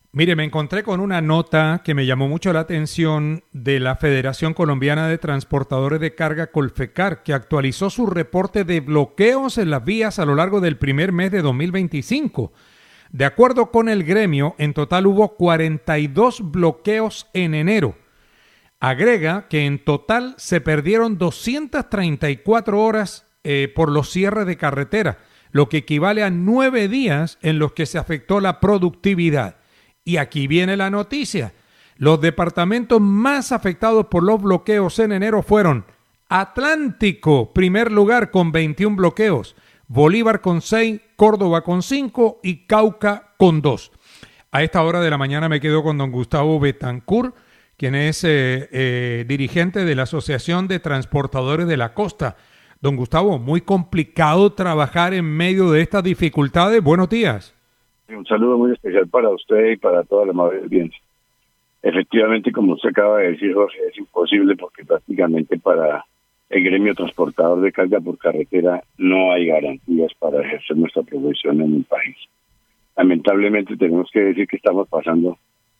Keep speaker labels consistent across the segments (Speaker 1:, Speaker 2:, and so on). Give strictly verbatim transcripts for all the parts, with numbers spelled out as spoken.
Speaker 1: Mire, me encontré con una nota que me llamó mucho la atención de la Federación Colombiana de Transportadores de Carga Colfecar, que actualizó su reporte de bloqueos en las vías a lo largo del primer mes de dos mil veinticinco. De acuerdo con el gremio, en total hubo cuarenta y dos bloqueos en enero. Agrega que en total se perdieron doscientas treinta y cuatro horas eh, por los cierres de carretera, lo que equivale a nueve días en los que se afectó la productividad. Y aquí viene la noticia. Los departamentos más afectados por los bloqueos en enero fueron Atlántico, primer lugar con veintiún bloqueos, Bolívar con seis, Córdoba con cinco y Cauca con dos. A esta hora de la mañana me quedo con don Gustavo Betancourt, quien es eh, eh, dirigente de la Asociación de Transportadores de la Costa. Don Gustavo, muy complicado trabajar en medio de estas dificultades. Buenos días.
Speaker 2: Un saludo muy especial para usted y para toda la amable audiencia. Efectivamente, como usted acaba de decir, Jorge, es imposible porque prácticamente para el gremio transportador de carga por carretera no hay garantías para ejercer nuestra profesión en el país. Lamentablemente tenemos que decir que estamos pasando,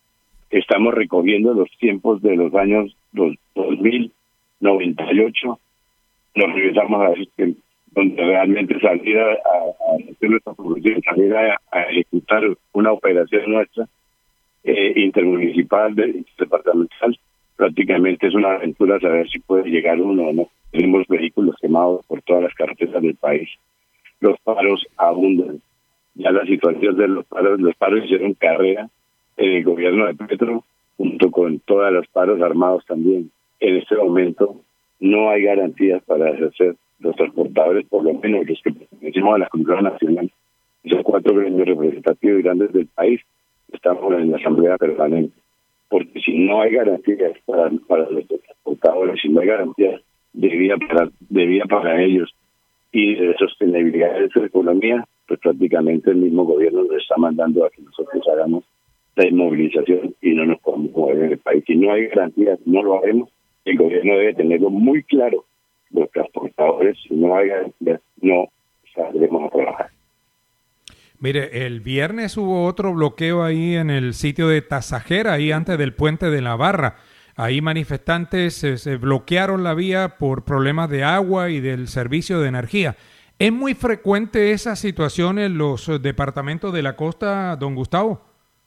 Speaker 2: estamos recogiendo los tiempos de los años dos mil noventa y ocho, nos regresamos a esos tiempos donde realmente salir a, a, a hacer nuestra producción, salir a, a ejecutar una operación nuestra eh, intermunicipal, de, departamental, prácticamente es una aventura saber si puede llegar uno o no. Tenemos vehículos quemados por todas las carreteras del país. Los paros abundan. Ya la situación de los paros, los paros hicieron carrera en el gobierno de Petro, junto con todos los paros armados también. En este momento no hay garantías para ejercer los transportadores, por lo menos los que pertenecemos a la Comunidad Nacional, esos cuatro gremios representativos y grandes del país, estamos en la Asamblea Permanente. Porque si no hay garantías para, para los transportadores, si no hay garantías de vida para, de vida para ellos y de sostenibilidad de su economía, pues prácticamente el mismo gobierno nos está mandando a que nosotros hagamos la inmovilización y no nos podemos mover en el país. Si no hay garantías, no lo haremos. El gobierno debe tenerlo muy claro. Los transportadores, si no hay garantías, no saldremos a trabajar.
Speaker 1: Mire, el viernes hubo otro bloqueo ahí en el sitio de Tasajera, ahí antes del puente de la Barra. Ahí manifestantes eh, se bloquearon la vía por problemas de agua y del servicio de energía. ¿Es muy frecuente esa situación en los eh, departamentos de la costa, don Gustavo?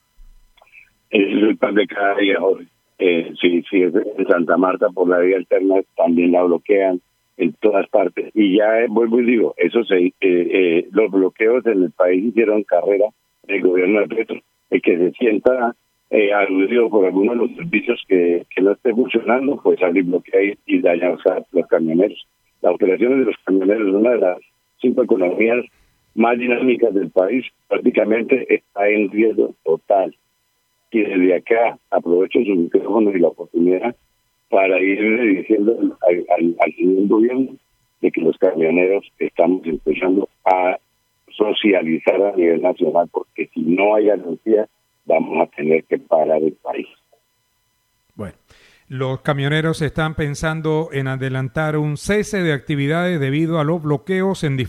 Speaker 2: Es el pan de cada día, Jorge. Eh, sí, sí, en Santa Marta por la vía alterna también la bloquean en todas partes. Y ya eh, vuelvo y digo, eso se, eh, eh, los bloqueos en el país hicieron carrera del gobierno de Petro. El que se sienta eh, aludido por algunos de los servicios que, que no esté funcionando, pues sale y bloquea y, y daña o sea, los camioneros. Las operaciones de los camioneros es una de las cinco economías más dinámicas del país, prácticamente está en riesgo total. Y desde acá aprovecho su micrófono y la oportunidad para irle diciendo al, al, al señor gobierno de que los camioneros estamos empezando a socializar a nivel nacional, porque si no hay garantía vamos a tener que parar el país.
Speaker 1: Bueno, los camioneros están pensando en adelantar un cese de actividades debido a los bloqueos en